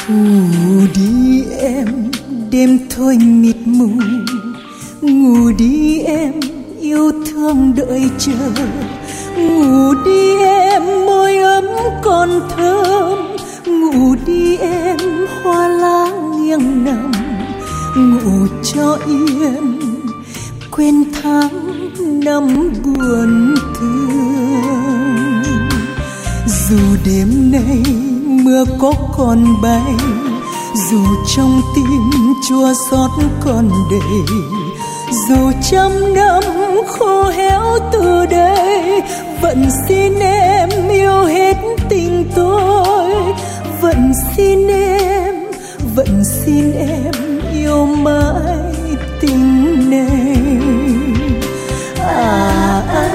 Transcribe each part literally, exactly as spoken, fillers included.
Ngủ đi em, đêm thôi mịt mù. Ngủ đi em, yêu thương đợi chờ. Ngủ đi em, môi ấm còn thơm. Ngủ đi em, hoa lá nghiêng nằm. Ngủ cho yên, quên tháng năm buồn thương. Dù đêm nay mưa có còn bay, dù trong tim chua xót còn đầy, dù trăm năm khô héo từ đây, vẫn xin em yêu hết tình tôi. Vẫn xin em, vẫn xin em yêu mãi tình này. À, à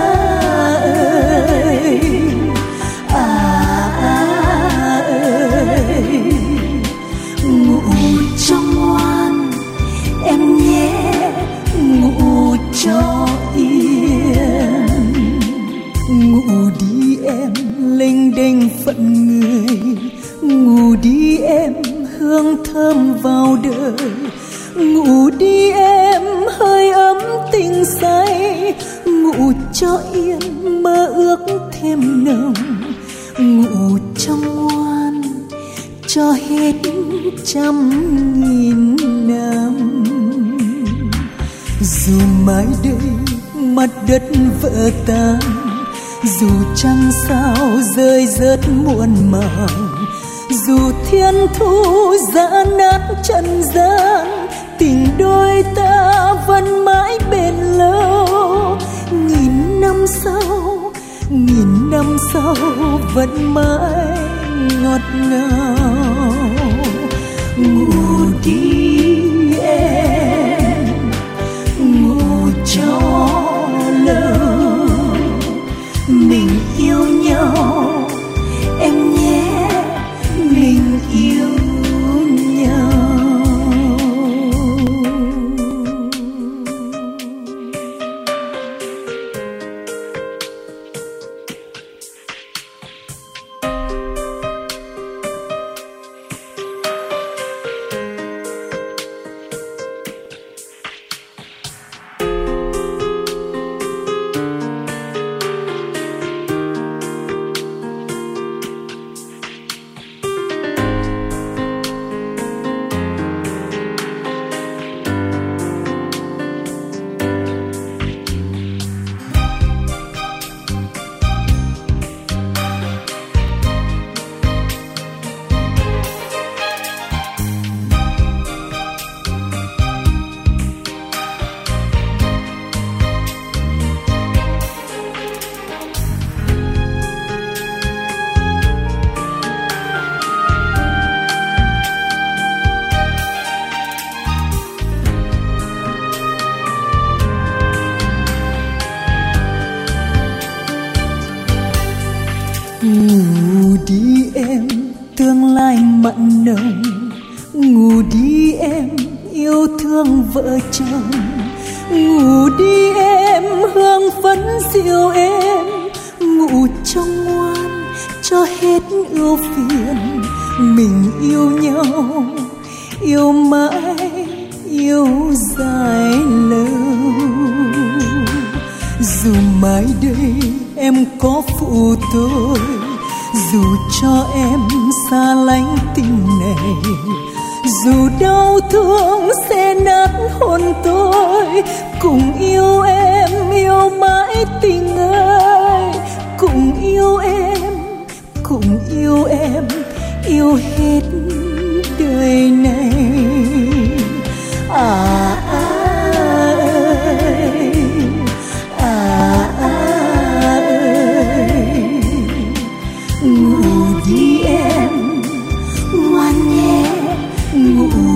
ơi, à, à ơi, ngủ cho ngoan em nhé, ngủ cho yên. Ngủ đi em lênh đênh phận người. Ngủ đi em hương thơm vào đời. Ngủ đi em hơi ấm tình say. Ngủ cho yên mơ ước thêm nồng. Ngủ cho ngoan cho hết trăm nghìn năm. Dù mãi đây mặt đất vỡ tan, dù trăng sao rơi rớt muôn màng, dù thiên thu giã nát trần gian, tình đôi ta vẫn mãi bền lâu. Nghìn năm sau, nghìn năm sau vẫn mãi ngọt ngào. Ngủ đi em, ngủ cho lâu, mình yêu nhau em nhé, mình yêu nhau. Ngủ đi em, tương lai mặn nồng. Ngủ đi em, yêu thương vợ chồng. Ngủ đi em, hương phấn dịu êm. Ngủ cho ngoan cho hết ưu phiền. Mình yêu nhau, yêu mãi, yêu dài lâu. Dù mãi đây em có phụ tôi, dù cho em xa lánh tình này, dù đau thương sẽ nát hồn tôi, cùng yêu em yêu mãi tình ơi. Cùng yêu em, cùng yêu em, yêu hết đời này. À, à ơi, à, à ơi, ngủ đi em ngoan nhé, ngủ